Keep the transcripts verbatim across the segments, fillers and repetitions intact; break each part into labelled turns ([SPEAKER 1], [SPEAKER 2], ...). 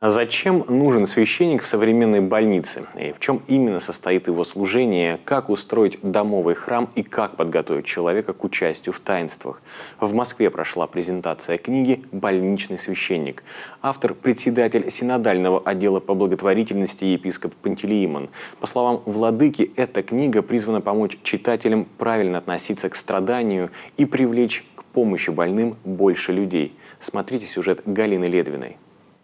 [SPEAKER 1] Зачем нужен священник в современной больнице? И в чем именно состоит его служение? Как устроить домовый храм и как подготовить человека к участию в таинствах? В Москве прошла презентация книги «Больничный священник». Автор – председатель синодального отдела по благотворительности епископ Пантелеимон. По словам владыки, эта книга призвана помочь читателям правильно относиться к страданию и привлечь к помощи больным больше людей. Смотрите сюжет Галины Ледвиной.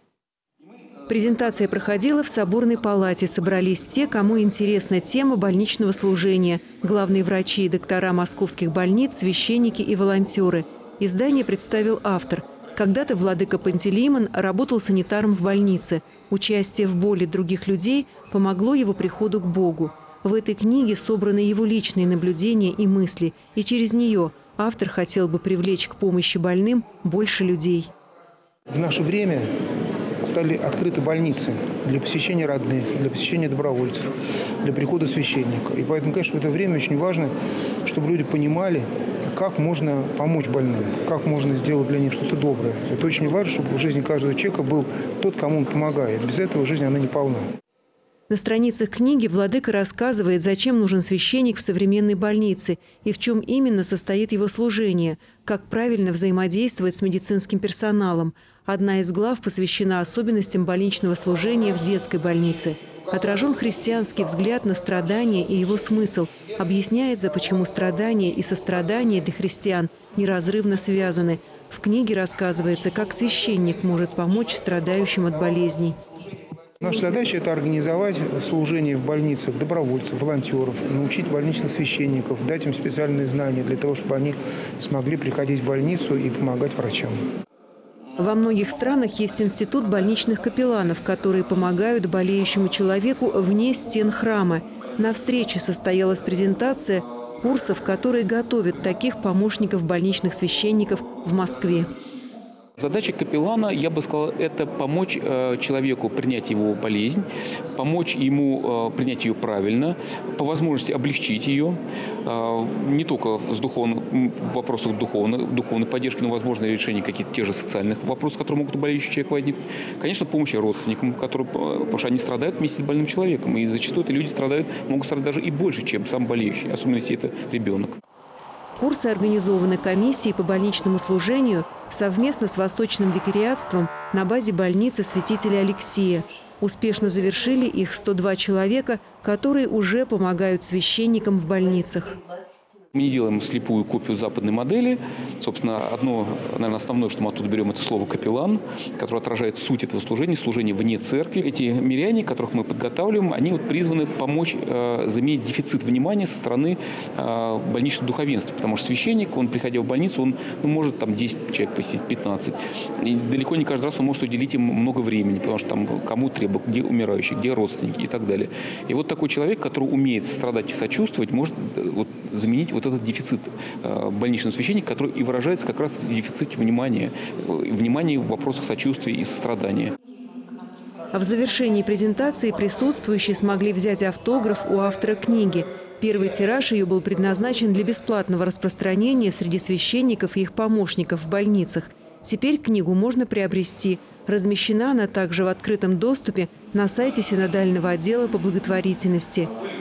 [SPEAKER 2] Презентация проходила в Соборной палате. Собрались те, кому интересна тема больничного служения. Главные врачи и доктора московских больниц, священники и волонтеры. Издание представил автор. Когда-то владыка Пантелеимон работал санитаром в больнице. Участие в боли других людей помогло его приходу к Богу. В этой книге собраны его личные наблюдения и мысли. И через нее автор хотел бы привлечь к помощи больным больше людей.
[SPEAKER 3] В наше время стали открыты больницы для посещения родных, для посещения добровольцев, для прихода священника. И поэтому, конечно, в это время очень важно, чтобы люди понимали, как можно помочь больным, как можно сделать для них что-то доброе. Это очень важно, чтобы в жизни каждого человека был тот, кому он помогает. Без этого жизнь, она не полна.
[SPEAKER 2] На страницах книги владыка рассказывает, зачем нужен священник в современной больнице и в чем именно состоит его служение, как правильно взаимодействовать с медицинским персоналом. Одна из глав посвящена особенностям больничного служения в детской больнице. Отражен христианский взгляд на страдания и его смысл. Объясняется, почему страдания и сострадание для христиан неразрывно связаны. В книге рассказывается, как священник может помочь страдающим от болезней.
[SPEAKER 3] Наша задача – это организовать служение в больницах добровольцев, волонтеров, научить больничных священников, дать им специальные знания для того, чтобы они смогли приходить в больницу и помогать врачам.
[SPEAKER 2] Во многих странах есть институт больничных капелланов, которые помогают болеющему человеку вне стен храма. На встрече состоялась презентация курсов, которые готовят таких помощников больничных священников в Москве.
[SPEAKER 4] Задача капеллана, я бы сказал, это помочь э, человеку принять его болезнь, помочь ему э, принять ее правильно, по возможности облегчить ее, э, не только с духовным, в вопросах духовной, духовной поддержки, но возможно решение каких-то тех же социальных вопросов, которые могут у болеющего человека возникнуть. Конечно, помощь родственникам, которые, потому что они страдают вместе с больным человеком, и зачастую эти люди страдают, могут страдать даже и больше, чем сам болеющий, особенно если это ребенок.
[SPEAKER 2] Курсы организованы комиссией по больничному служению совместно с Восточным викариатством на базе больницы святителя Алексия. Успешно завершили их сто два человека, которые уже помогают священникам в больницах.
[SPEAKER 4] Мы не делаем слепую копию западной модели. Собственно, одно, наверное, основное, что мы оттуда берем, это слово «капеллан», которое отражает суть этого служения, служение вне церкви. Эти миряне, которых мы подготавливаем, они вот призваны помочь э, заменить дефицит внимания со стороны э, больничного духовенства. Потому что священник, он, приходя в больницу, он ну, может там десять человек посетить, пятнадцать. И далеко не каждый раз он может уделить им много времени, потому что там кому требуют, где умирающие, где родственники и так далее. И вот такой человек, который умеет страдать и сочувствовать, может вот, заменить вот этот дефицит э, больничного священника, который и выражается как раз в дефиците внимания, внимания в вопросах сочувствия и сострадания.
[SPEAKER 2] А в завершении презентации присутствующие смогли взять автограф у автора книги. Первый тираж ее был предназначен для бесплатного распространения среди священников и их помощников в больницах. Теперь книгу можно приобрести. Размещена она также в открытом доступе на сайте синодального отдела по благотворительности.